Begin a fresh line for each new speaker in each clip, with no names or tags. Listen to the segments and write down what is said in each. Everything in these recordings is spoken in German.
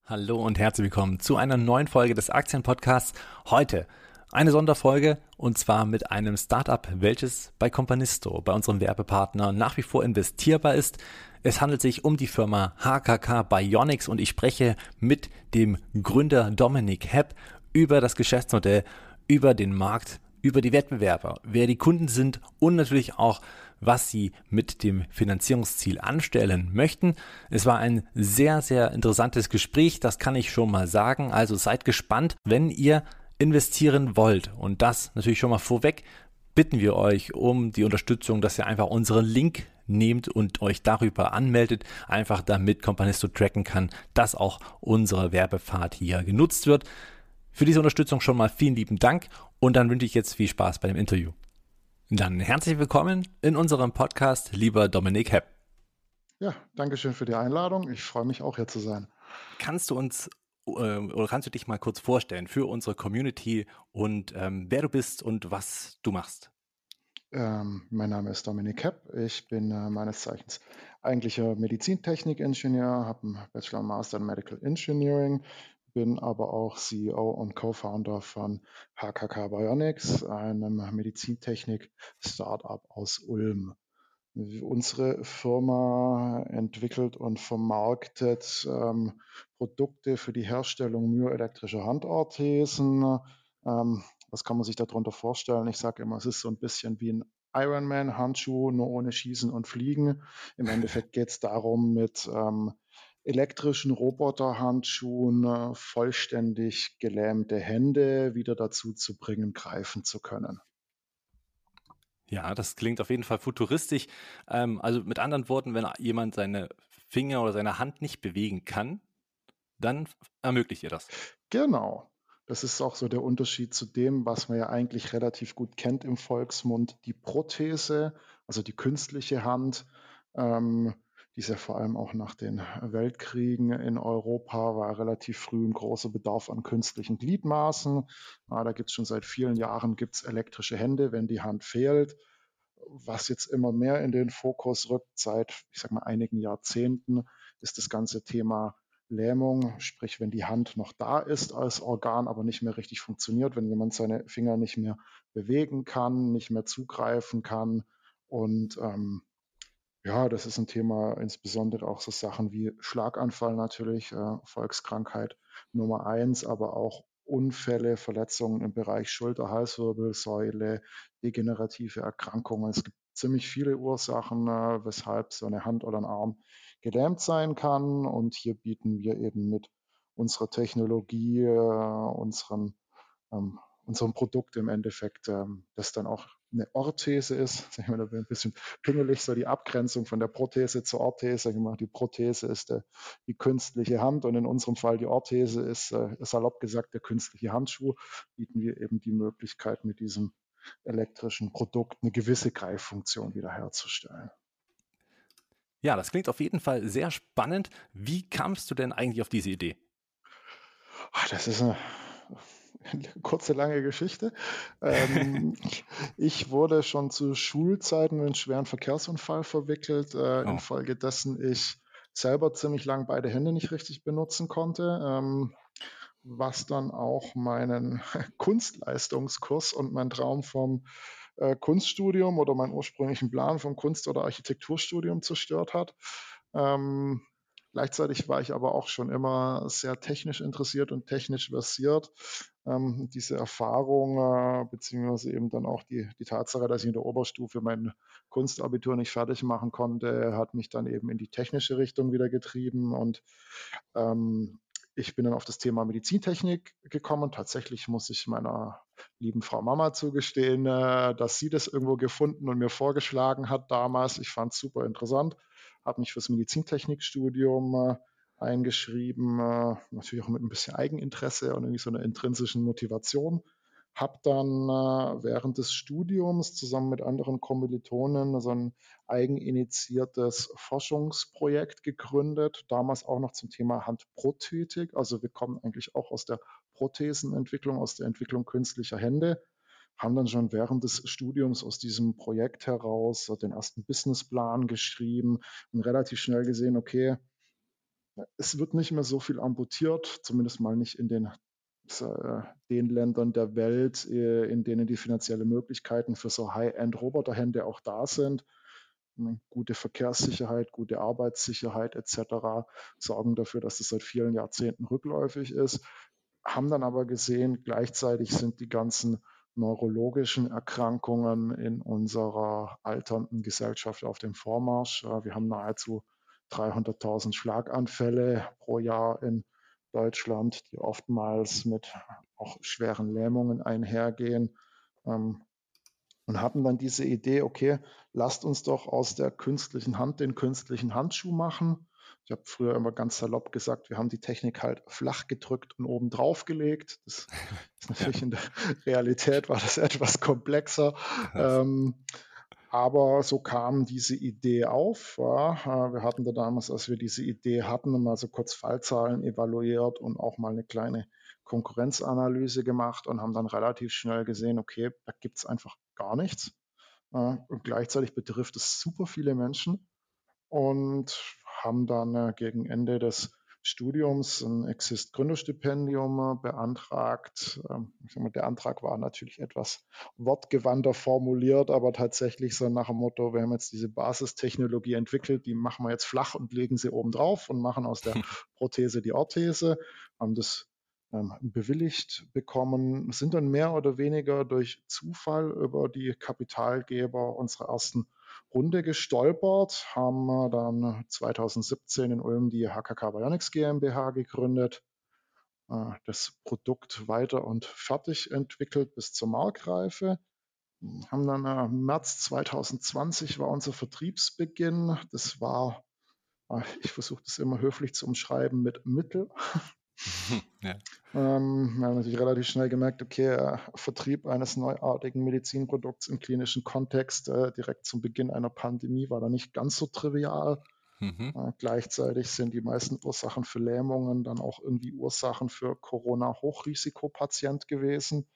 Hallo und herzlich willkommen zu einer neuen Folge des Aktienpodcasts. Heute eine Sonderfolge und zwar mit einem Startup, welches bei Companisto, bei unserem Werbepartner, nach wie vor investierbar ist. Es handelt sich um die Firma HKK Bionics und ich spreche mit dem Gründer Dominik Hepp über das Geschäftsmodell, über den Markt, über die Wettbewerber, wer die Kunden sind und natürlich auch, was sie mit dem Finanzierungsziel anstellen möchten. Es war ein sehr, sehr interessantes Gespräch, das kann ich schon mal sagen. Also seid gespannt, wenn ihr investieren wollt. Und das natürlich schon mal vorweg, bitten wir euch um die Unterstützung, dass ihr einfach unseren Link nehmt und euch darüber anmeldet, einfach damit Companisto tracken kann, dass auch unsere Werbepfad hier genutzt wird. Für diese Unterstützung schon mal vielen lieben Dank und dann wünsche ich jetzt viel Spaß bei dem Interview. Dann herzlich willkommen in unserem Podcast, lieber Dominik Hepp.
Ja, danke schön für die Einladung. Ich freue mich auch hier zu sein.
Kannst du uns oder kannst du dich mal kurz vorstellen für unsere Community und wer du bist und was du machst?
Mein Name ist Dominik Hepp. Ich bin meines Zeichens eigentlicher Medizintechnik-Ingenieur, habe einen Bachelor und Master in Medical Engineering, bin aber auch CEO und Co-Founder von HKK Bionics, einem Medizintechnik-Startup aus Ulm. Unsere Firma entwickelt und vermarktet Produkte für die Herstellung myoelektrischer Handorthesen. Was kann man sich darunter vorstellen? Ich sage immer, es ist so ein bisschen wie ein Ironman-Handschuh, nur ohne Schießen und Fliegen. Im Endeffekt geht es darum, mit elektrischen Roboterhandschuhen vollständig gelähmte Hände wieder dazu zu bringen, greifen zu können.
Ja, das klingt auf jeden Fall futuristisch. Also mit anderen Worten, wenn jemand seine Finger oder seine Hand nicht bewegen kann, dann ermöglicht ihr das.
Genau. Das ist auch so der Unterschied zu dem, was man ja eigentlich relativ gut kennt im Volksmund, die Prothese, also die künstliche Hand, die ist ja vor allem auch nach den Weltkriegen in Europa war relativ früh ein großer Bedarf an künstlichen Gliedmaßen. Da gibt es schon seit vielen Jahren gibt's elektrische Hände, wenn die Hand fehlt. Was jetzt immer mehr in den Fokus rückt, seit, ich sag mal, einigen Jahrzehnten, ist das ganze Thema Lähmung, sprich, wenn die Hand noch da ist als Organ, aber nicht mehr richtig funktioniert, wenn jemand seine Finger nicht mehr bewegen kann, nicht mehr zugreifen kann. Und ja, das ist ein Thema, insbesondere auch so Sachen wie Schlaganfall natürlich, Volkskrankheit Nummer eins, aber auch Unfälle, Verletzungen im Bereich Schulter, Halswirbelsäule, degenerative Erkrankungen. Es gibt ziemlich viele Ursachen, weshalb so eine Hand oder ein Arm gelähmt sein kann. Und hier bieten wir eben mit unserer Technologie, unserem Produkt im Endeffekt, das dann auch eine Orthese ist. Sag ich mal, da bin ich ein bisschen pingelig, so die Abgrenzung von der Prothese zur Orthese. Sag ich mal, die Prothese ist die künstliche Hand und in unserem Fall die Orthese ist salopp gesagt der künstliche Handschuh. Bieten wir eben die Möglichkeit, mit diesem elektrischen Produkt eine gewisse Greiffunktion wiederherzustellen.
Ja, das klingt auf jeden Fall sehr spannend. Wie kamst du denn eigentlich auf diese Idee?
Das ist eine kurze, lange Geschichte. Ähm, Ich wurde schon zu Schulzeiten in einen schweren Verkehrsunfall verwickelt,
Oh.
infolgedessen ich selber ziemlich lang beide Hände nicht richtig benutzen konnte, was dann auch meinen Kunstleistungskurs und meinen Traum vom Kunststudium oder meinen ursprünglichen Plan vom Kunst- oder Architekturstudium zerstört hat. Ähm, Gleichzeitig war ich aber auch schon immer sehr technisch interessiert und technisch versiert. Diese Erfahrung, beziehungsweise eben dann auch die Tatsache, dass ich in der Oberstufe mein Kunstabitur nicht fertig machen konnte, hat mich dann eben in die technische Richtung wieder getrieben. Und ähm, ich bin dann auf das Thema Medizintechnik gekommen. Tatsächlich muss ich meiner lieben Frau Mama zugestehen, dass sie das irgendwo gefunden und mir vorgeschlagen hat damals. Ich fand es super interessant, habe mich fürs Medizintechnikstudium eingeschrieben, natürlich auch mit ein bisschen Eigeninteresse und irgendwie so einer intrinsischen Motivation. Habe dann während des Studiums zusammen mit anderen Kommilitonen so ein eigeninitiiertes Forschungsprojekt gegründet, damals auch noch zum Thema Handprothetik. Also wir kommen eigentlich auch aus der Prothesenentwicklung, aus der Entwicklung künstlicher Hände, haben dann schon während des Studiums aus diesem Projekt heraus den ersten Businessplan geschrieben und relativ schnell gesehen, okay, Es wird nicht mehr so viel amputiert, zumindest mal nicht in den Ländern der Welt, in denen die finanziellen Möglichkeiten für so High-End-Roboterhände auch da sind. Gute Verkehrssicherheit, gute Arbeitssicherheit etc. sorgen dafür, dass es seit vielen Jahrzehnten rückläufig ist. Haben dann aber gesehen, gleichzeitig sind die ganzen neurologischen Erkrankungen in unserer alternden Gesellschaft auf dem Vormarsch. Wir haben nahezu 300.000 Schlaganfälle pro Jahr in Deutschland, die oftmals mit auch schweren Lähmungen einhergehen. Und hatten dann diese Idee, okay, lasst uns doch aus der künstlichen Hand den künstlichen Handschuh machen. Ich habe früher immer ganz salopp gesagt, wir haben die Technik halt flach gedrückt und oben drauf gelegt. Das ist
Ja.
natürlich in der Realität war das etwas komplexer. Aber so kam diese Idee auf. Wir hatten da damals, als wir diese Idee hatten, mal so kurz Fallzahlen evaluiert und auch mal eine kleine Konkurrenzanalyse gemacht und haben dann relativ schnell gesehen, okay, da gibt es einfach gar nichts. Und gleichzeitig betrifft es super viele Menschen und haben dann gegen Ende des Studiums ein Exist-Gründerstipendium beantragt. Ich sag mal, der Antrag war natürlich etwas wortgewandter formuliert, aber tatsächlich so nach dem Motto, wir haben jetzt diese Basistechnologie entwickelt, die machen wir jetzt flach und legen sie oben drauf und machen aus der Prothese die Orthese, haben das bewilligt bekommen, sind dann mehr oder weniger durch Zufall über die Kapitalgeber unserer ersten Runde gestolpert, haben dann 2017 in Ulm die HKK Bionics GmbH gegründet, das Produkt weiter und fertig entwickelt bis zur Marktreife. Haben dann im März 2020 war unser Vertriebsbeginn. Das war, ich versuche das immer höflich zu umschreiben, mit Mittel.
Ja.
Wir haben natürlich relativ schnell gemerkt, okay, Vertrieb eines neuartigen Medizinprodukts im klinischen Kontext direkt zum Beginn einer Pandemie war da nicht ganz so trivial. Gleichzeitig sind die meisten Ursachen für Lähmungen dann auch irgendwie Ursachen für Corona-Hochrisikopatient gewesen.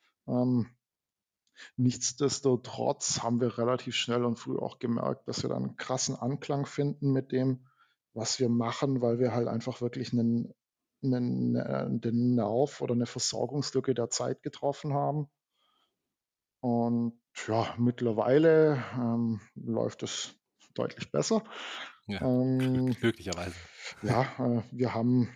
Nichtsdestotrotz haben wir relativ schnell und früh auch gemerkt, dass wir dann einen krassen Anklang finden mit dem, was wir machen, weil wir halt einfach wirklich den Nerv oder eine Versorgungslücke der Zeit getroffen haben. Und ja, mittlerweile läuft es deutlich besser.
Ja,
Ähm,
glücklicherweise.
ja, wir haben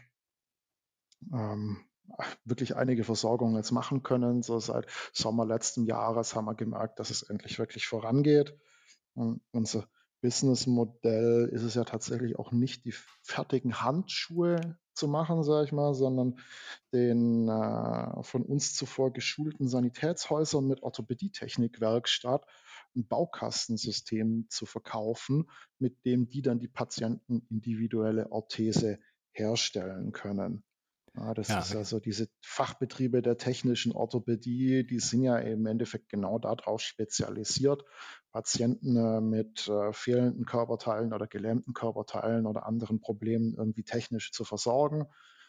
wirklich einige Versorgungen jetzt machen können. So seit Sommer letzten Jahres haben wir gemerkt, dass es endlich wirklich vorangeht. Unser Businessmodell ist es ja tatsächlich auch nicht, die fertigen Handschuhe zu machen, sage ich mal, sondern den von uns zuvor geschulten Sanitätshäusern mit Orthopädietechnikwerkstatt ein Baukastensystem zu verkaufen, mit dem die dann die Patienten individuelle Orthese herstellen können. Das
Ja,
ist also diese Fachbetriebe der technischen Orthopädie, die sind ja im Endeffekt genau darauf spezialisiert, Patienten mit fehlenden Körperteilen oder gelähmten Körperteilen oder anderen Problemen irgendwie technisch zu versorgen.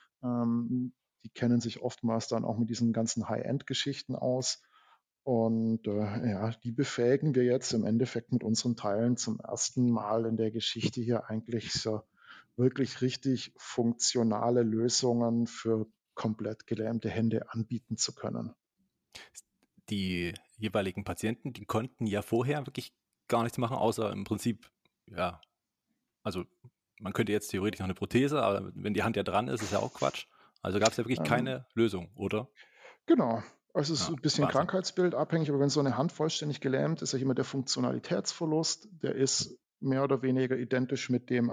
Die kennen sich oftmals dann auch mit diesen ganzen High-End-Geschichten aus. Und ja, die befähigen wir jetzt im Endeffekt mit unseren Teilen zum ersten Mal in der Geschichte hier eigentlich so wirklich richtig funktionale Lösungen für komplett gelähmte Hände anbieten zu können.
die jeweiligen Patienten, die konnten ja vorher wirklich gar nichts machen, außer im Prinzip, ja, also man könnte jetzt theoretisch noch eine Prothese, aber wenn die Hand ja dran ist, ist ja auch Quatsch. Also gab es ja wirklich
Ähm,
keine Lösung, oder?
genau. Also es ist
Ja,
ein bisschen
Wahnsinn.
krankheitsbildabhängig, aber wenn so eine Hand vollständig gelähmt ist, ja immer der Funktionalitätsverlust, der ist mehr oder weniger identisch mit dem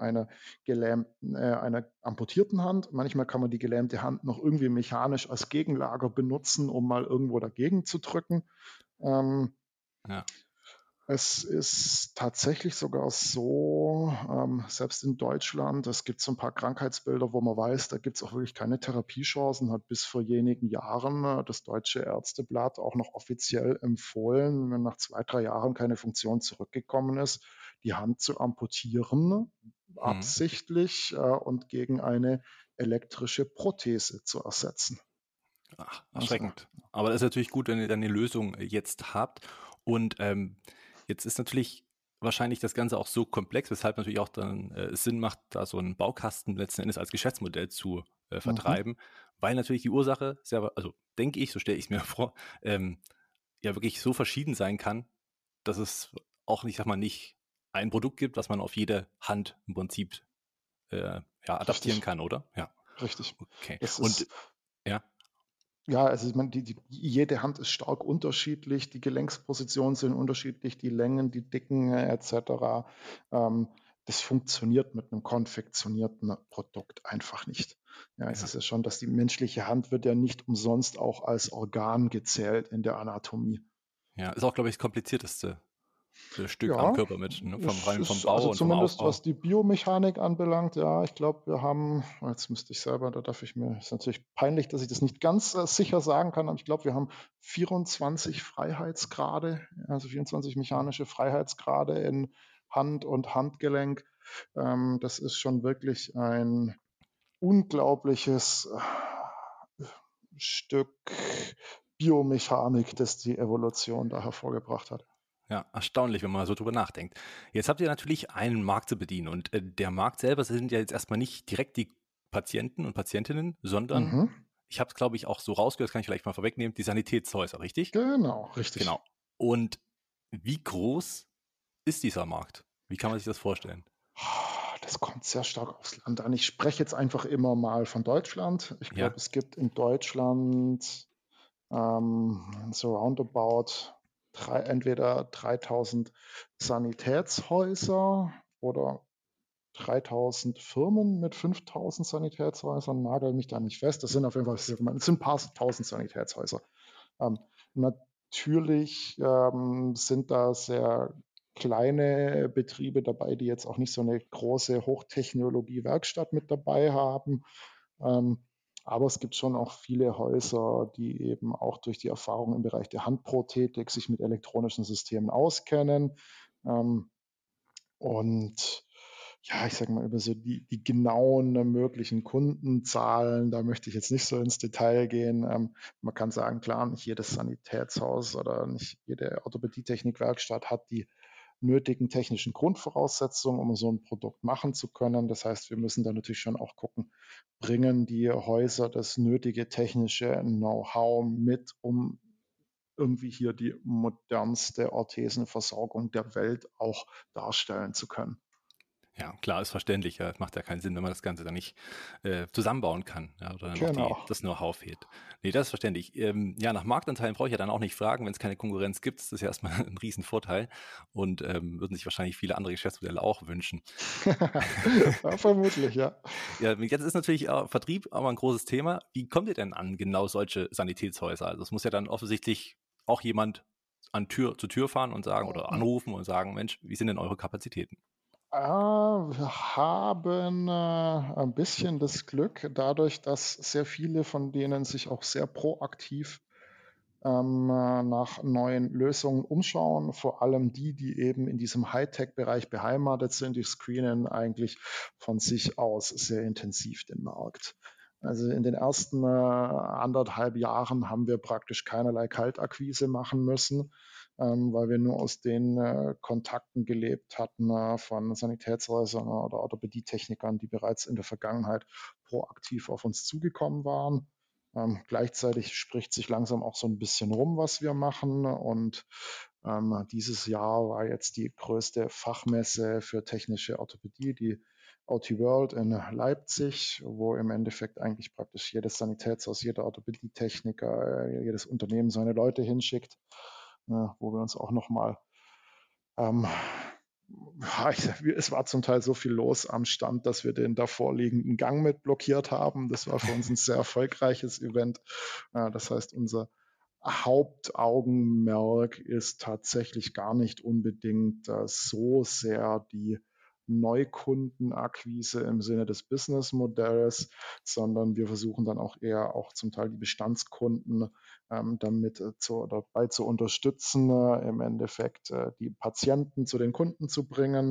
einer amputierten Hand. Manchmal kann man die gelähmte Hand noch irgendwie mechanisch als Gegenlager benutzen, um mal irgendwo dagegen zu drücken. Ähm,
Ja.
Es ist tatsächlich sogar so, selbst in Deutschland, es gibt so ein paar Krankheitsbilder, wo man weiß, da gibt es auch wirklich keine Therapiechancen, hat bis vor wenigen Jahren das Deutsche Ärzteblatt auch noch offiziell empfohlen, wenn nach 2, 3 Jahren keine Funktion zurückgekommen ist, die Hand zu amputieren,
Mhm.
absichtlich und gegen eine elektrische Prothese zu ersetzen.
Ach,
Also
erschreckend. Aber das ist natürlich gut, wenn ihr dann eine Lösung jetzt habt. Und jetzt ist natürlich wahrscheinlich das Ganze auch so komplex, weshalb natürlich auch dann es Sinn macht, da so einen Baukasten letzten Endes als Geschäftsmodell zu
Mhm.
vertreiben, weil natürlich die Ursache sehr, also denke ich, so stelle ich es mir vor, ähm, ja wirklich so verschieden sein kann, dass es auch, ich sag mal, nicht ein Produkt gibt, was man auf jede Hand im Prinzip ja, adaptieren
Richtig,
kann, oder? Ja,
richtig.
okay.
Das
Und
ist,
ja,
ja, also ich meine, jede Hand ist stark unterschiedlich, die Gelenkspositionen sind unterschiedlich, die Längen, die Dicken etc. Ähm, Das funktioniert mit einem konfektionierten Produkt einfach nicht. Ja, es
ja,
ist ja schon, dass die menschliche Hand wird ja nicht umsonst auch als Organ gezählt in der Anatomie.
ja, ist auch, glaube ich, das komplizierteste Stück am
Ja,
Körper mit, ne?
es
Rein vom
ist also
Bau und vom
zumindest
Aufbau.
was die Biomechanik anbelangt, ja, ich glaube, wir haben, jetzt müsste ich selber, da darf ich mir, ist natürlich peinlich, dass ich das nicht ganz sicher sagen kann, aber ich glaube, wir haben 24 Freiheitsgrade, also 24 mechanische Freiheitsgrade in Hand und Handgelenk. Das ist schon wirklich ein unglaubliches Stück Biomechanik, das die Evolution da hervorgebracht hat.
Ja, erstaunlich, wenn man so drüber nachdenkt. Jetzt habt ihr natürlich einen Markt zu bedienen und der Markt selber sind ja jetzt erstmal nicht direkt die Patienten und Patientinnen, sondern
Mhm.
ich habe es, glaube ich, auch so rausgehört, das kann ich vielleicht mal vorwegnehmen, die Sanitätshäuser, richtig?
Genau, richtig.
Genau. Und wie groß ist dieser Markt? Wie kann man sich das vorstellen?
Das kommt sehr stark aufs Land an. Ich spreche jetzt einfach immer mal von Deutschland. Ich glaube,
Ja,
es gibt in Deutschland so roundabout entweder 3000 Sanitätshäuser oder 3000 Firmen mit 5000 Sanitätshäusern. Nagel mich da nicht fest. Das sind auf jeden Fall, es sind ein paar tausend Sanitätshäuser. Ähm, natürlich sind da sehr kleine Betriebe dabei, die jetzt auch nicht so eine große Hochtechnologie-Werkstatt mit dabei haben. Ähm, aber es gibt schon auch viele Häuser, die eben auch durch die Erfahrung im Bereich der Handprothetik sich mit elektronischen Systemen auskennen. Ähm, und ja, ich sage mal, über so die genauen möglichen Kundenzahlen, da möchte ich jetzt nicht so ins Detail gehen. Man kann sagen, klar, nicht jedes Sanitätshaus oder nicht jede Orthopädietechnikwerkstatt hat die nötigen technischen Grundvoraussetzungen, um so ein Produkt machen zu können. Das heißt, wir müssen da natürlich schon auch gucken, bringen die Häuser das nötige technische Know-how mit, um irgendwie hier die modernste Orthesenversorgung der Welt auch darstellen zu können.
ja, klar, ist verständlich. Ja, es macht ja keinen Sinn, wenn man das Ganze dann nicht zusammenbauen kann, ja, oder dann auch
Genau.
das Know-how fehlt. Nee, das ist verständlich. Ja, nach Marktanteilen brauche ich ja dann auch nicht fragen, wenn es keine Konkurrenz gibt. Das ist ja erstmal ein Riesenvorteil und würden sich wahrscheinlich viele andere Geschäftsmodelle auch wünschen.
Ja, vermutlich, ja.
Ja, jetzt ist natürlich Vertrieb aber ein großes Thema. Wie kommt ihr denn an genau solche Sanitätshäuser? Also es muss ja dann offensichtlich auch jemand an Tür zu Tür fahren und sagen oder anrufen und sagen, Mensch, wie sind denn eure Kapazitäten?
Wir haben ein bisschen das Glück, dadurch, dass sehr viele von denen sich auch sehr proaktiv nach neuen Lösungen umschauen. Vor allem die, die eben in diesem Hightech-Bereich beheimatet sind, die screenen eigentlich von sich aus sehr intensiv den Markt. Also in den ersten 1,5 Jahren haben wir praktisch keinerlei Kaltakquise machen müssen, weil wir nur aus den Kontakten gelebt hatten von Sanitätshäusern oder Orthopädietechnikern, die bereits in der Vergangenheit proaktiv auf uns zugekommen waren. Gleichzeitig spricht sich langsam auch so ein bisschen rum, was wir machen. Und dieses Jahr war jetzt die größte Fachmesse für technische Orthopädie, die OT World in Leipzig, wo im Endeffekt eigentlich praktisch jedes Sanitätshaus, jeder Orthopädietechniker, jedes Unternehmen seine Leute hinschickt, wo wir uns auch nochmal ähm, ja, es war zum Teil so viel los am Stand, dass wir den davor liegenden Gang mit blockiert haben. Das war für uns ein sehr erfolgreiches Event. Das heißt, unser Hauptaugenmerk ist tatsächlich gar nicht unbedingt so sehr die Neukundenakquise im Sinne des Businessmodells, sondern wir versuchen dann auch eher auch zum Teil die Bestandskunden damit dabei zu unterstützen, im Endeffekt die Patienten zu den Kunden zu bringen,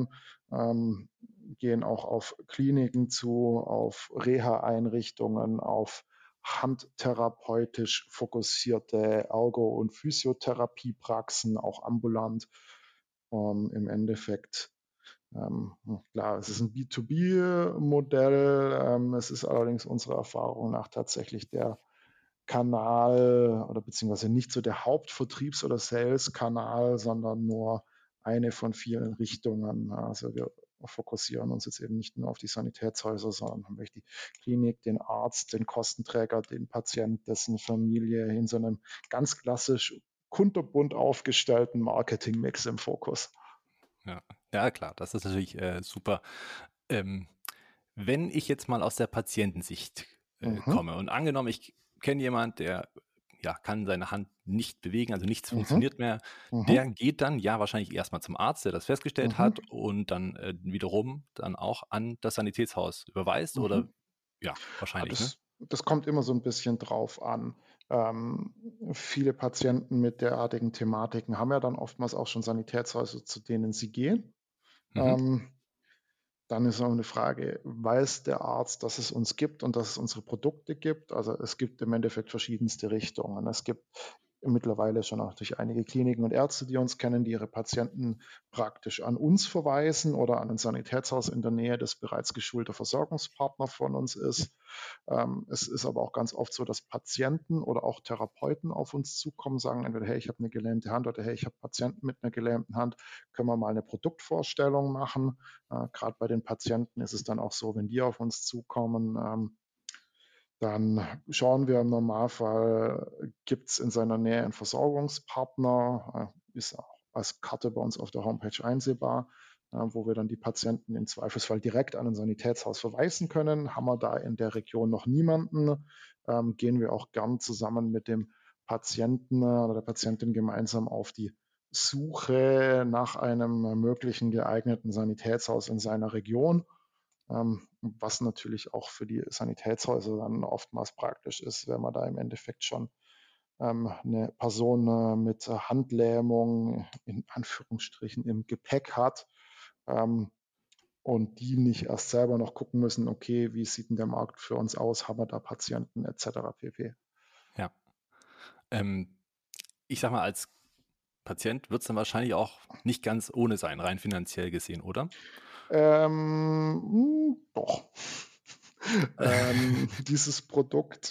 gehen auch auf Kliniken zu, auf Reha-Einrichtungen, auf handtherapeutisch fokussierte Ergo- und Physiotherapiepraxen, auch ambulant. Im Endeffekt, klar, es ist ein B2B-Modell. Es ist allerdings unserer Erfahrung nach tatsächlich der Kanal oder beziehungsweise nicht so der Hauptvertriebs- oder Sales-Kanal, sondern nur eine von vielen Richtungen. Also wir fokussieren uns jetzt eben nicht nur auf die Sanitätshäuser, sondern haben wirklich die Klinik, den Arzt, den Kostenträger, den Patient, dessen Familie in so einem ganz klassisch kunterbunt aufgestellten Marketingmix im Fokus.
Ja, ja klar, das ist natürlich super. Ähm, Wenn ich jetzt mal aus der Patientensicht
Mhm,
komme und angenommen, ich kenne jemand, der ja, kann seine Hand nicht bewegen, also nichts
mhm,
funktioniert mehr,
mhm,
der geht dann ja wahrscheinlich erstmal zum Arzt, der das festgestellt
mhm,
hat und dann wiederum dann auch an das Sanitätshaus überweist oder
mhm.
ja, wahrscheinlich, ne?
Das kommt immer so ein bisschen drauf an. Ähm, Viele Patienten mit derartigen Thematiken haben ja dann oftmals auch schon Sanitätshäuser, zu denen sie gehen.
Mhm.
Ähm, Dann ist auch eine Frage, weiß der Arzt, dass es uns gibt und dass es unsere Produkte gibt? Also, es gibt im Endeffekt verschiedenste Richtungen. Es gibt mittlerweile schon auch durch einige Kliniken und Ärzte, die uns kennen, die ihre Patienten praktisch an uns verweisen oder an ein Sanitätshaus in der Nähe, das bereits geschulter Versorgungspartner von uns ist. Es ist aber auch ganz oft so, dass Patienten oder auch Therapeuten auf uns zukommen, sagen entweder: „Hey, ich habe eine gelähmte Hand“ oder „Hey, ich habe Patienten mit einer gelähmten Hand. Können wir mal eine Produktvorstellung machen?“ Grad bei den Patienten ist es dann auch so, wenn die auf uns zukommen, dann schauen wir im Normalfall, gibt es in seiner Nähe einen Versorgungspartner, ist auch als Karte bei uns auf der Homepage einsehbar, wo wir dann die Patienten im Zweifelsfall direkt an ein Sanitätshaus verweisen können. Haben wir da in der Region noch niemanden, gehen wir auch gern zusammen mit dem Patienten oder der Patientin gemeinsam auf die Suche nach einem möglichen geeigneten Sanitätshaus in seiner Region, was natürlich auch für die Sanitätshäuser dann oftmals praktisch ist, wenn man da im Endeffekt schon 'ne Person, mit Handlähmung in Anführungsstrichen im Gepäck hat, ähm, und die nicht erst selber noch gucken müssen: „Okay, wie sieht denn der Markt für uns aus? Haben wir da Patienten?“ et cetera pp.
Ja. Ähm, Ich sag mal, als Patient wird es dann wahrscheinlich auch nicht ganz ohne sein, rein finanziell gesehen, oder?
Doch. Dieses Produkt,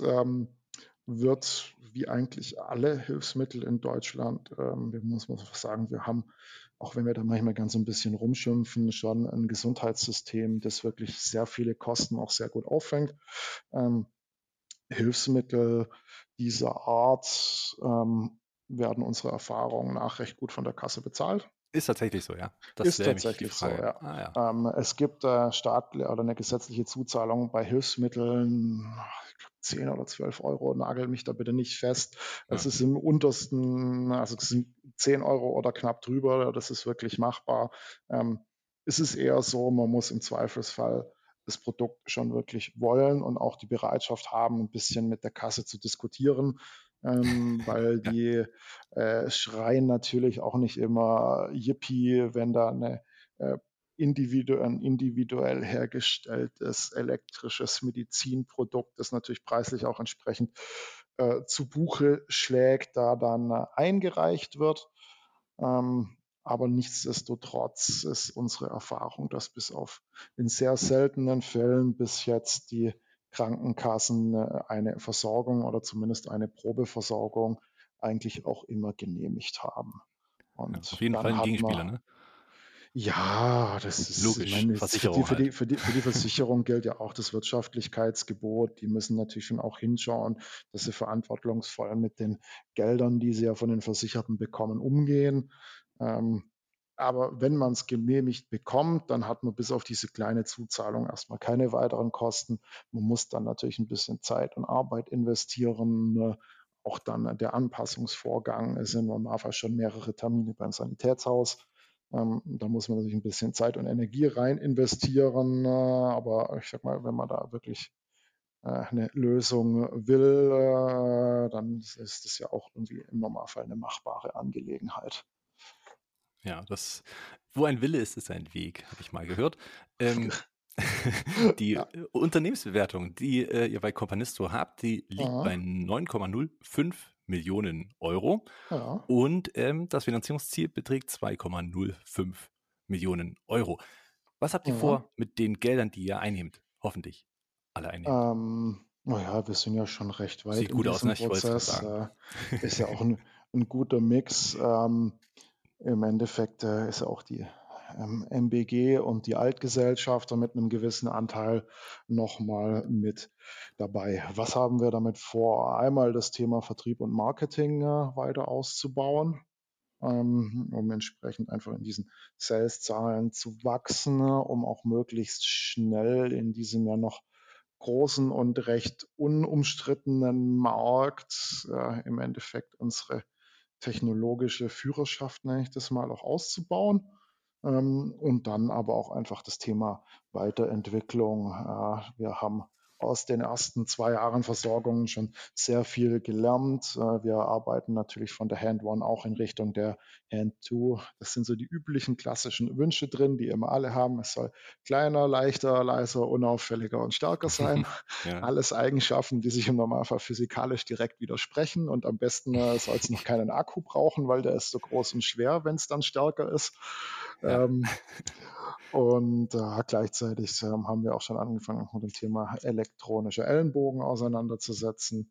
wird wie eigentlich alle Hilfsmittel in Deutschland, wie muss man sagen, wir haben, auch wenn wir da manchmal ganz so 'n bisschen rumschimpfen, schon ein Gesundheitssystem, das wirklich sehr viele Kosten auch sehr gut auffängt. Ähm, Hilfsmittel dieser Art, werden unserer Erfahrung nach recht gut von der Kasse bezahlt.
Ist tatsächlich so, ja. Das
Ist
wäre nämlich die
tatsächlich so,
Frage.
ja.
Ah ja.
Es gibt, staatl oder 'ne gesetzliche Zuzahlung bei Hilfsmitteln, ich glaube 10 oder 12 €, nagel mich da bitte nicht fest. Es
Ja,
ist im untersten, also, es sind 10 € oder knapp drüber, das ist wirklich machbar. Ähm, Es ist eher so, man muss im Zweifelsfall das Produkt schon wirklich wollen und auch die Bereitschaft haben, 'n bisschen mit der Kasse zu diskutieren, weil
ja,
die schreien natürlich auch nicht immer Yippie, wenn da äh, ein individuell hergestelltes elektrisches Medizinprodukt, das natürlich preislich auch entsprechend zu Buche schlägt, da dann eingereicht wird. Aber nichtsdestotrotz ist unsere Erfahrung, dass bis auf in sehr seltenen Fällen bis jetzt die Krankenkassen eine Versorgung oder zumindest eine Probeversorgung eigentlich auch immer genehmigt haben.
ja. Auf
Und
jeden Fall
dann
ein
hat
Gegenspieler,
man,
ne?
ja, das ist, ich
Logisch,
meine, jetzt für
Versicherung halt.
die Versicherung gilt ja auch das Wirtschaftlichkeitsgebot. Die müssen natürlich schon auch hinschauen, dass sie verantwortungsvoll mit den Geldern, die sie ja von den Versicherten bekommen, umgehen. Ähm, aber wenn man es genehmigt bekommt, dann hat man bis auf diese kleine Zuzahlung erstmal keine weiteren Kosten. Man muss dann natürlich ein bisschen Zeit und Arbeit investieren, ne? Auch dann der Anpassungsvorgang, es sind im Normalfall schon mehrere Termine beim Sanitätshaus. Da muss man natürlich ein bisschen Zeit und Energie rein investieren, aber ich sage mal, wenn man da wirklich 'ne Lösung will, dann ist das ja auch irgendwie im Normalfall eine machbare Angelegenheit.
Ja, das wo ein Wille ist, ist ein Weg, habe ich mal gehört. Ähm, die
Ja.
Unternehmensbewertung, die ihr bei Companisto habt, die liegt
Mhm.
bei 9,05 Millionen Euro
Ja.
und das Finanzierungsziel beträgt 2,05 Millionen Euro. Was habt ihr
Ja.
vor mit den Geldern, die ihr einnehmt? Hoffentlich alle einnehmt.
Na ja, wir sind ja schon recht weit
Sieht
in
gut aus,
diesem
ne? Ich wollte es gerade
Prozess.
sagen.
Ist ja auch ein guter Mix. Im Endeffekt ist ja auch die MBG und die Altgesellschafter mit einem gewissen Anteil noch mal mit dabei. Was haben wir damit vor? Einmal das Thema Vertrieb und Marketing weiter auszubauen, um entsprechend einfach in diesen Sales-Zahlen zu wachsen, um auch möglichst schnell in diesem ja noch großen und recht unumstrittenen Markt im Endeffekt unsere technologische Führerschaft, nenne ich das mal, auch auszubauen. Und dann aber auch einfach das Thema Weiterentwicklung. Wir haben aus den ersten 2 Jahren Versorgung schon sehr viel gelernt. Wir arbeiten natürlich von der Hand One auch in Richtung der Hand Two. Das sind so die üblichen klassischen Wünsche drin, die immer alle haben. Es soll kleiner, leichter, leiser, unauffälliger und stärker sein.
Ja.
Alles Eigenschaften, die sich im Normalfall physikalisch direkt widersprechen. Und am besten soll es noch keinen Akku brauchen, weil der ist so groß und schwer, wenn es dann stärker ist.
Ja.
Ähm, und gleichzeitig haben wir auch schon angefangen, mit dem Thema elektronische Ellenbogen auseinanderzusetzen.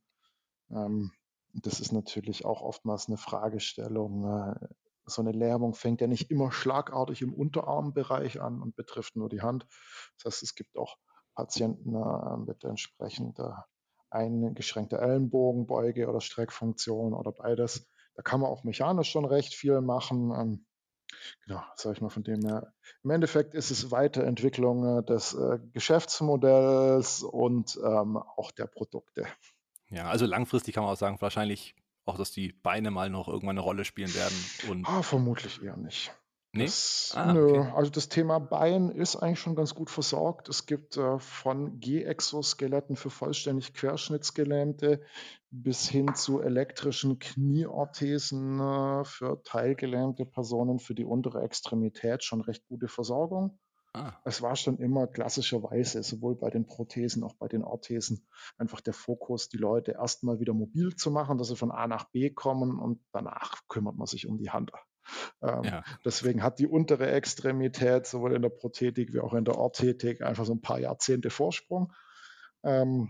Das ist natürlich auch oftmals eine Fragestellung. So eine Lähmung fängt ja nicht immer schlagartig im Unterarmbereich an und betrifft nur die Hand. Das heißt, es gibt auch Patienten mit entsprechender eingeschränkter Ellenbogenbeuge oder Streckfunktion oder beides. Da kann man auch mechanisch schon recht viel machen. Genau, sage ich mal, von dem her. Im Endeffekt ist es Weiterentwicklung des Geschäftsmodells und auch der Produkte.
Ja, also langfristig kann man auch sagen, wahrscheinlich auch, dass die Beine mal noch irgendwann eine Rolle spielen werden und
Vermutlich eher nicht.
ne?
Nö,
Okay.
also das Thema Bein ist eigentlich schon ganz gut versorgt. Es gibt von G-Exoskeletten für vollständig Querschnittsgelähmte bis hin zu elektrischen Knieorthesen für teilgelähmte Personen für die untere Extremität schon recht gute Versorgung.
Ah,
Es war schon immer klassischerweise, sowohl bei den Prothesen, auch bei den Orthesen, einfach der Fokus, die Leute erstmal wieder mobil zu machen, dass sie von A nach B kommen und danach kümmert man sich um die Hand.
ja.
Deswegen hat die untere Extremität sowohl in der Prothetik wie auch in der Orthetik einfach so ein paar Jahrzehnte Vorsprung. Ähm,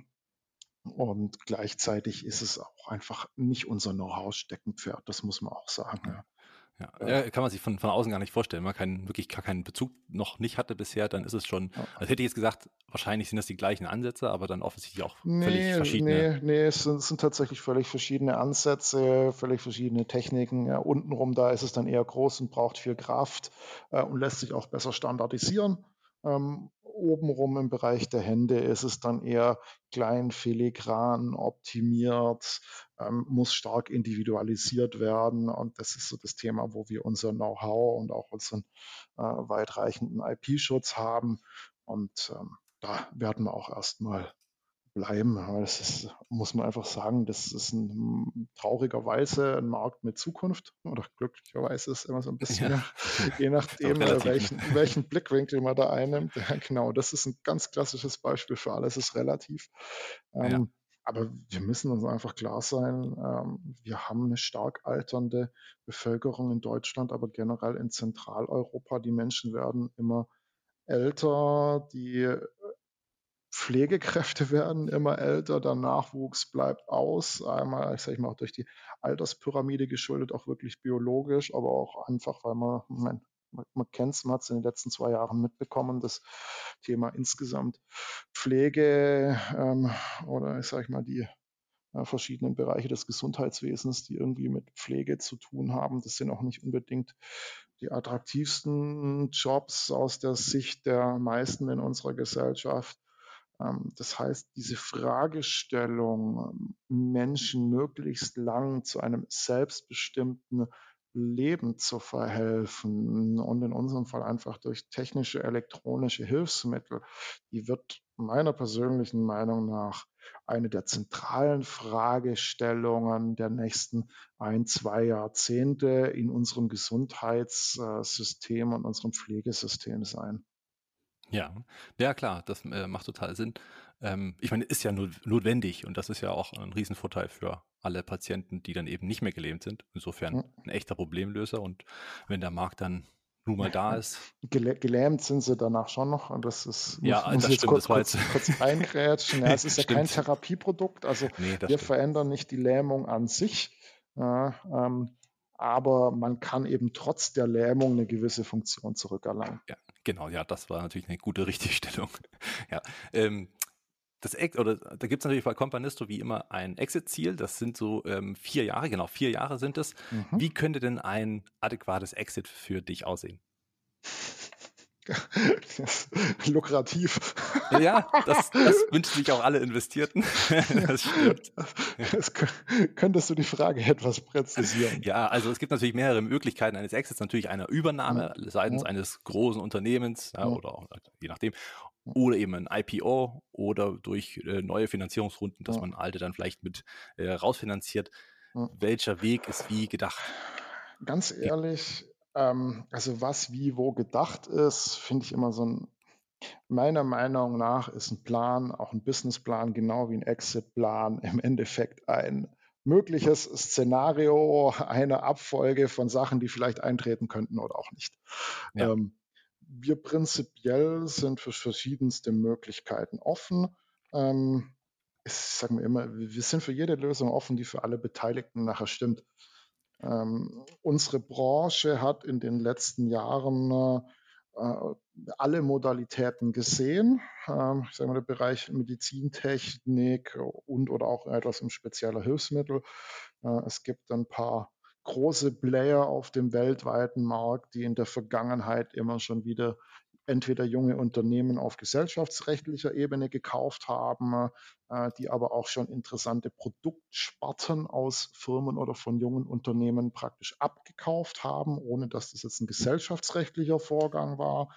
und gleichzeitig ist es auch einfach nicht unser Know-how-Steckenpferd, das muss man auch sagen.
Ja,
Ja.
ja, kann man sich von außen gar nicht vorstellen. Wenn man wirklich gar keinen Bezug noch nicht hatte bisher, dann ist es schon,
Ja.
also hätte ich jetzt gesagt, wahrscheinlich sind das die gleichen Ansätze, aber dann offensichtlich auch völlig
Nee,
verschiedene.
nee, nee, es sind tatsächlich völlig verschiedene Ansätze, völlig verschiedene Techniken. Ja, untenrum, da ist es dann eher groß und braucht viel Kraft und lässt sich auch besser standardisieren. Obenrum im Bereich der Hände ist es dann eher klein, filigran, optimiert, muss stark individualisiert werden. Und das ist so das Thema, wo wir unser Know-how und auch unseren weitreichenden IP-Schutz haben. Und da werden wir auch erstmal bleiben. Aber das ist, muss man einfach sagen, das ist traurigerweise ein Markt mit Zukunft oder glücklicherweise ist immer so ein bisschen,
Ja,
ja, je
ist auch
nachdem,
relativ, ne?
welchen Blickwinkel man da einnimmt. Ja, genau, das ist ein ganz klassisches Beispiel für alles ist relativ.
Ja,
Aber wir müssen uns einfach klar sein, wir haben eine stark alternde Bevölkerung in Deutschland, aber generell in Zentraleuropa. Die Menschen werden immer älter, die Pflegekräfte werden immer älter, der Nachwuchs bleibt aus. Einmal, ich sage mal, auch durch die Alterspyramide geschuldet, auch wirklich biologisch, aber auch einfach, weil man kennt es, man hat es in den letzten 2 Jahren mitbekommen, das Thema insgesamt Pflege oder ich sage mal die verschiedenen Bereiche des Gesundheitswesens, die irgendwie mit Pflege zu tun haben. Das sind auch nicht unbedingt die attraktivsten Jobs aus der Sicht der meisten in unserer Gesellschaft. Das heißt, diese Fragestellung, Menschen möglichst lang zu einem selbstbestimmten Leben zu verhelfen und in unserem Fall einfach durch technische, elektronische Hilfsmittel, die wird meiner persönlichen Meinung nach eine der zentralen Fragestellungen der nächsten 1, 2 Jahrzehnte in unserem Gesundheitssystem und unserem Pflegesystem sein.
Ja, ja klar, das macht total Sinn. Ich meine, ist ja notwendig und das ist ja auch ein Riesenvorteil für alle Patienten, die dann eben nicht mehr gelähmt sind. Insofern
Hm.
ein echter Problemlöser und wenn der Markt dann nun mal da ist,
Gelähmt sind sie danach schon noch. Und das ist,
ja,
muss ich
das
jetzt
stimmt, das war jetzt
kurz reingrätschen. Ja, es ist ja kein
stimmt.
Therapieprodukt. Also
Ne, das
wir
stimmt.
verändern nicht die Lähmung an sich, ja, aber man kann eben trotz der Lähmung eine gewisse Funktion zurückerlangen.
Ja, genau, ja, das war natürlich eine gute Richtigstellung. Ja, ähm, das Ex oder da gibt's natürlich bei Companisto wie immer ein Exit-Ziel. Das sind so, 4 Jahre, genau, 4 Jahre sind es.
Mhm.
Wie könnte denn ein adäquates Exit für dich aussehen?
Das ist lukrativ.
Ja, das wünschen sich auch alle Investierten. Das stimmt.
Das könntest du die Frage etwas präzisieren?
Ja, also es gibt natürlich mehrere Möglichkeiten eines Exits. Natürlich eine
Ja,
Übernahme seitens
ja,
eines großen Unternehmens, ja,
ja,
oder auch je nachdem.
ja,
Oder eben ein IPO oder durch neue Finanzierungsrunden, dass man
ja,
alte dann vielleicht mit rausfinanziert.
ja.
Welcher Weg ist wie gedacht?
Ganz
Ja,
ehrlich, also was wie wo gedacht ist, finde ich immer so ein. Meiner Meinung nach ist ein Plan, auch ein Businessplan, genau wie ein Exitplan im Endeffekt ein mögliches Szenario einer Abfolge von Sachen, die vielleicht eintreten könnten oder auch nicht.
ja,
Ähm, Wir prinzipiell sind für verschiedenste Möglichkeiten offen. Ähm, Ich sage mir immer, wir sind für jede Lösung offen, die für alle Beteiligten nachher stimmt. Unsere Branche hat in den letzten Jahren alle Modalitäten gesehen. Ich sage mal, der Bereich Medizintechnik und oder auch etwas im spezieller Hilfsmittel. Es gibt ein paar große Player auf dem weltweiten Markt, die in der Vergangenheit immer schon wieder entweder junge Unternehmen auf gesellschaftsrechtlicher Ebene gekauft haben, die aber auch schon interessante Produktsparten aus Firmen oder von jungen Unternehmen praktisch abgekauft haben, ohne dass das jetzt ein gesellschaftsrechtlicher Vorgang war.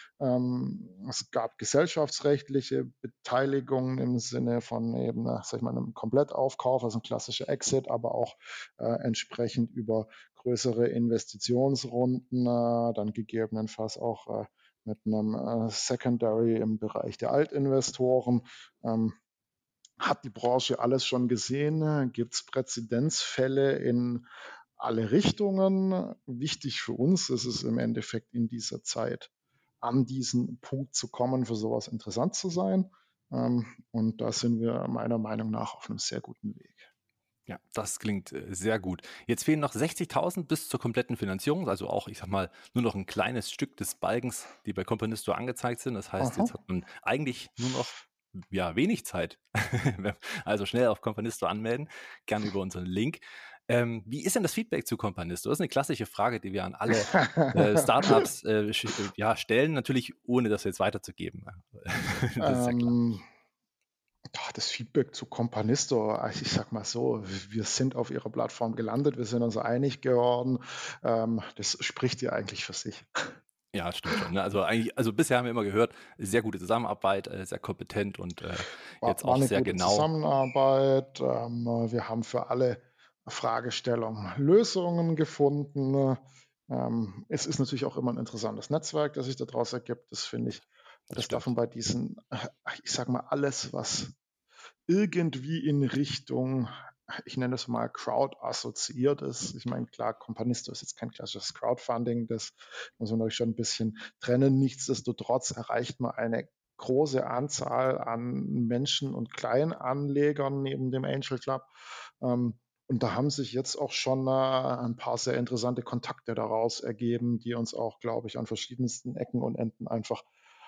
Es gab gesellschaftsrechtliche Beteiligungen im Sinne von eben, sag ich mal, einem Komplettaufkauf, also ein klassischer Exit, aber auch entsprechend über größere Investitionsrunden, dann gegebenenfalls auch mit einem Secondary im Bereich der Altinvestoren. Ähm, hat die Branche alles schon gesehen? Gibt es Präzedenzfälle in alle Richtungen? Wichtig für uns ist es im Endeffekt in dieser Zeit, an diesen Punkt zu kommen, für sowas interessant zu sein. Und da sind wir meiner Meinung nach auf einem sehr guten Weg.
ja, das klingt sehr gut. Jetzt fehlen noch 60.000 bis zur kompletten Finanzierung, also auch, ich sag mal, nur noch ein kleines Stück des Balkens, die bei Companisto angezeigt sind. Das heißt,
Aha.
jetzt hat man eigentlich nur noch ja, wenig Zeit. Also schnell auf Companisto anmelden, gerne über unseren Link. Wie ist denn das Feedback zu Companisto? Das ist eine klassische Frage, die wir an alle Startups ja, stellen, natürlich ohne das jetzt weiterzugeben. Das ist ja klar.
ähm, Das Feedback zu Companisto, ich sag mal so, wir sind auf ihrer Plattform gelandet, wir sind uns einig geworden. Das spricht ja eigentlich für sich.
Ja, stimmt schon. Ne? Also eigentlich, also bisher haben wir immer gehört, sehr gute Zusammenarbeit, sehr kompetent und jetzt
War
auch
eine
sehr
gute
genau.
Zusammenarbeit. Wir haben für alle Fragestellungen Lösungen gefunden. Es ist natürlich auch immer ein interessantes Netzwerk, das sich daraus ergibt. Das finde ich,
Das
das darf man
stimmt.
bei diesen, ich sag mal, alles, was irgendwie in Richtung, ich nenne es mal Crowd assoziiert ist. Ich meine, klar, Companisto ist jetzt kein klassisches Crowdfunding, das muss man natürlich schon ein bisschen trennen. Nichtsdestotrotz erreicht man eine große Anzahl an Menschen und Kleinanlegern neben dem Angel Club. Und da haben sich jetzt auch schon ein paar sehr interessante Kontakte daraus ergeben, die uns auch, glaube ich, an verschiedensten Ecken und Enden einfach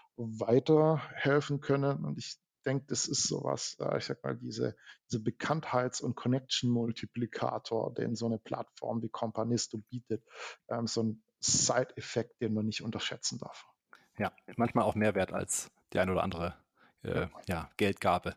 weiterhelfen können. Und ich denke, das ist sowas, ich sag mal, diese Bekanntheits- und Connection-Multiplikator, den so eine Plattform wie Companisto bietet, so ein Side-Effekt, den man nicht unterschätzen darf.
Ja, manchmal auch mehr wert als die ein oder andere
Ja.
ja, Geldgabe.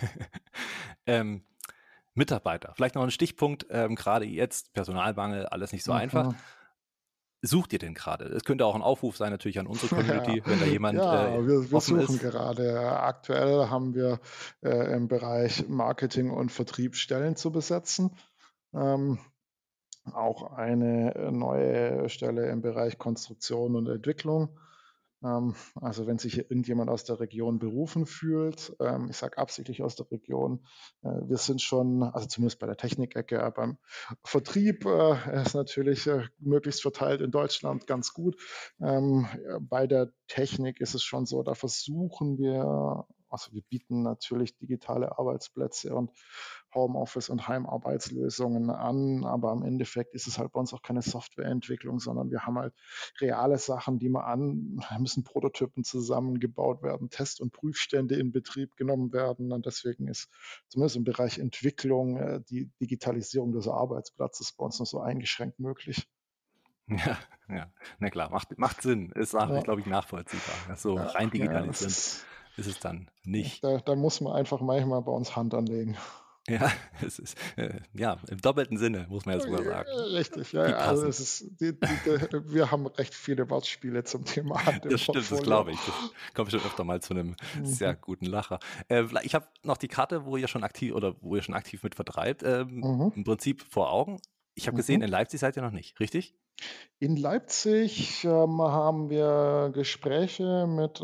ähm, Mitarbeiter, vielleicht noch ein Stichpunkt, gerade jetzt, Personalmangel, alles nicht so einfach.
Mhm.
Sucht ihr denn gerade? Es könnte auch ein Aufruf sein natürlich an unsere
Ja,
Community, wenn da jemand
ja, wir
offen
suchen
ist.
gerade. Aktuell haben wir im Bereich Marketing und Vertrieb Stellen zu besetzen. Ähm, Auch eine neue Stelle im Bereich Konstruktion und Entwicklung. Also wenn sich hier irgendjemand aus der Region berufen fühlt, ich sage absichtlich aus der Region, wir sind schon, also zumindest bei der Technikecke, beim Vertrieb ist natürlich möglichst verteilt in Deutschland ganz gut. Bei der Technik ist es schon so, da versuchen wir, also wir bieten natürlich digitale Arbeitsplätze und Homeoffice und Heimarbeitslösungen an, aber im Endeffekt ist es halt bei uns auch keine Softwareentwicklung, sondern wir haben halt reale Sachen, die müssen Prototypen zusammengebaut werden, Test- und Prüfstände in Betrieb genommen werden. Und deswegen ist zumindest im Bereich Entwicklung die Digitalisierung des Arbeitsplatzes bei uns noch so eingeschränkt möglich.
Ja, ja, na klar, macht Sinn. Ist auch,
Ja,
glaube ich, nachvollziehbar. So
ja,
rein
ja,
digitalisierend ist es dann nicht.
da muss man einfach manchmal bei uns Hand anlegen.
Ja, es ist, ja, im doppelten Sinne, muss man ja sogar sagen.
Richtig, ja,
Wie
ja, also
passend.
es ist, wir haben recht viele Wortspiele zum Thema Hand im
Das stimmt, das
Portfolio.
glaube ich. Das kommt schon öfter mal zu einem sehr
Mhm.
guten Lacher. Ich habe noch die Karte, wo ihr schon aktiv oder wo ihr schon aktiv mit vertreibt,
Mhm.
im Prinzip vor Augen. Ich habe gesehen,
Mhm.
in Leipzig seid ihr noch nicht, richtig?
In Leipzig haben wir Gespräche mit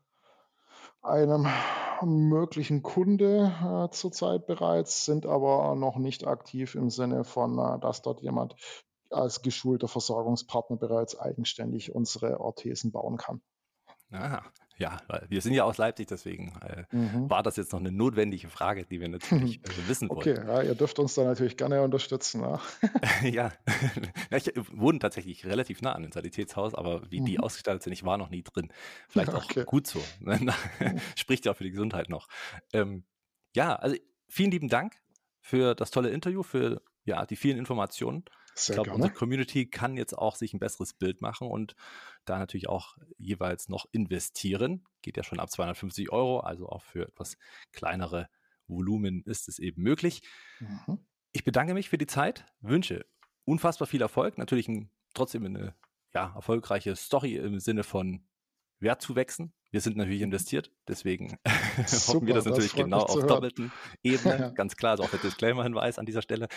einem möglichen Kunde zurzeit bereits, sind aber noch nicht aktiv im Sinne von, dass dort jemand als geschulter Versorgungspartner bereits eigenständig unsere Orthesen bauen kann.
Aha, ja, weil wir sind ja aus Leipzig, deswegen
Mhm.
war das jetzt noch eine notwendige Frage, die wir natürlich wissen
Okay,
wollten.
ja, ihr dürft uns da natürlich gerne unterstützen. Ja.
Ja, ja ich wohne tatsächlich relativ nah an dem Sanitätshaus, aber wie die
Mhm.
ausgestaltet sind, ich war noch nie drin. Vielleicht auch
Okay.
gut so. Spricht ja auch für die Gesundheit noch. Ähm, ja, also vielen lieben Dank für das tolle Interview, für ja, die vielen Informationen. Ich
Sehr
glaube, unsere
gerne.
Community kann jetzt auch sich ein besseres Bild machen und da natürlich auch jeweils noch investieren. Geht ja schon ab 250 Euro, also auch für etwas kleinere Volumen ist es eben möglich.
Mhm.
Ich bedanke mich für die Zeit, wünsche unfassbar viel Erfolg, natürlich trotzdem eine ja, erfolgreiche Story im Sinne von Wertzuwächsen. Wir sind natürlich investiert, deswegen hoffen wir
Super,
das
das
natürlich
freut
genau
mich
auf
zu hören.
doppelten Ebene. Ganz klar, also auch der Disclaimer-Hinweis an dieser Stelle.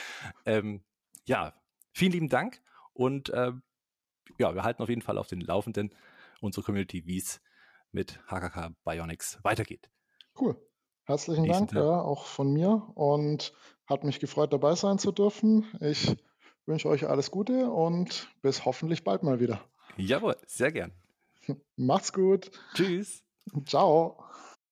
Ja, vielen lieben Dank und ja, wir halten auf jeden Fall auf den Laufenden unsere Community, wie es mit HKK Bionics weitergeht.
Cool.
In
Herzlichen
diesem
Dank,
Sinne,
ja, auch von mir und hat mich gefreut, dabei sein zu dürfen. Ich wünsche euch alles Gute und bis hoffentlich bald mal wieder.
jawohl, sehr gern.
Macht's gut.
Tschüss.
Ciao.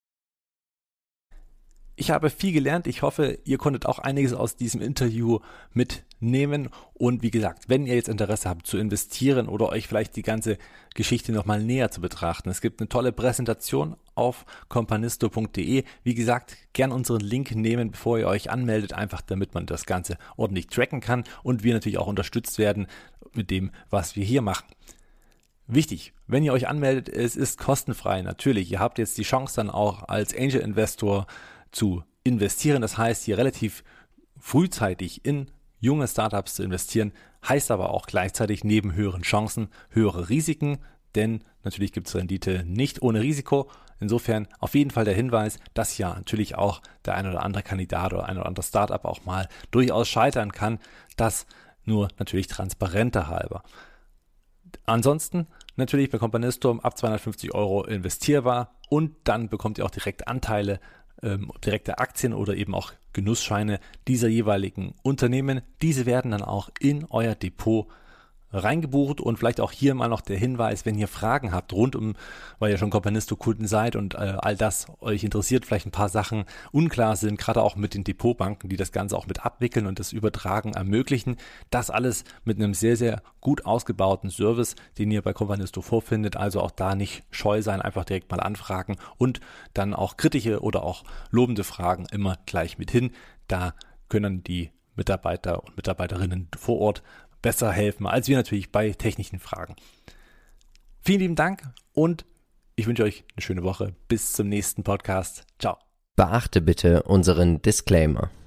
Ich habe viel gelernt. Ich hoffe, ihr konntet auch einiges aus diesem Interview mitnehmen. Und wie gesagt, wenn ihr jetzt Interesse habt zu investieren oder euch vielleicht die ganze Geschichte nochmal näher zu betrachten, es gibt eine tolle Präsentation auf companisto.de. Wie gesagt, gern unseren Link nehmen, bevor ihr euch anmeldet, einfach damit man das Ganze ordentlich tracken kann und wir natürlich auch unterstützt werden mit dem, was wir hier machen. Wichtig, wenn ihr euch anmeldet, es ist kostenfrei, natürlich. Ihr habt jetzt die Chance dann auch als Angel Investor zu investieren. Das heißt, hier relativ frühzeitig in junge Startups zu investieren, heißt aber auch gleichzeitig neben höheren Chancen höhere Risiken, denn natürlich gibt es Rendite nicht ohne Risiko. Insofern auf jeden Fall der Hinweis, dass ja natürlich auch der ein oder andere Kandidat oder ein oder andere Startup auch mal durchaus scheitern kann. Das nur natürlich transparenter halber. Ansonsten natürlich bei Companisto ab 250 Euro investierbar und dann bekommt ihr auch direkt Anteile, direkte Aktien oder eben auch Genussscheine dieser jeweiligen Unternehmen. Diese werden dann auch in euer Depot reingebucht und vielleicht auch hier mal noch der Hinweis, wenn ihr Fragen habt rund um, weil ihr schon Companisto-Kunden seid und all das euch interessiert, vielleicht ein paar Sachen unklar sind, gerade auch mit den Depotbanken, die das Ganze auch mit abwickeln und das Übertragen ermöglichen, das alles mit einem sehr, sehr gut ausgebauten Service, den ihr bei Companisto vorfindet, also auch da nicht scheu sein, einfach direkt mal anfragen und dann auch kritische oder auch lobende Fragen immer gleich mit hin, da können die Mitarbeiter und Mitarbeiterinnen vor Ort besser helfen, als wir natürlich bei technischen Fragen. Vielen lieben Dank und ich wünsche euch eine schöne Woche. Bis zum nächsten Podcast. Ciao.
Beachte bitte unseren Disclaimer.